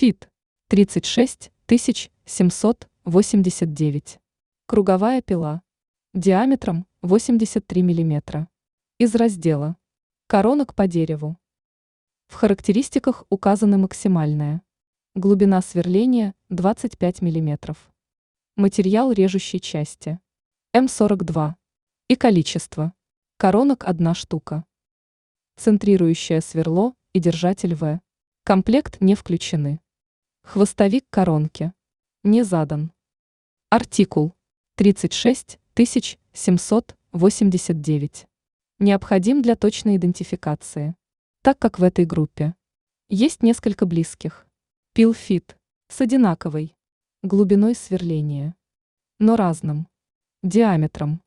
Пилфит 36 789. Круговая пила. Диаметром 83 мм. Из раздела «Коронок по дереву». В характеристиках указаны максимальная глубина сверления 25 мм. Материал режущей части М42 и количество коронок 1 штука. Центрирующее сверло и держатель В. Комплект не включены. Хвостовик коронки не задан. Артикул 36 789. Необходим для точной идентификации, так как в этой группе есть несколько близких пилфит с одинаковой глубиной сверления, но разным диаметром.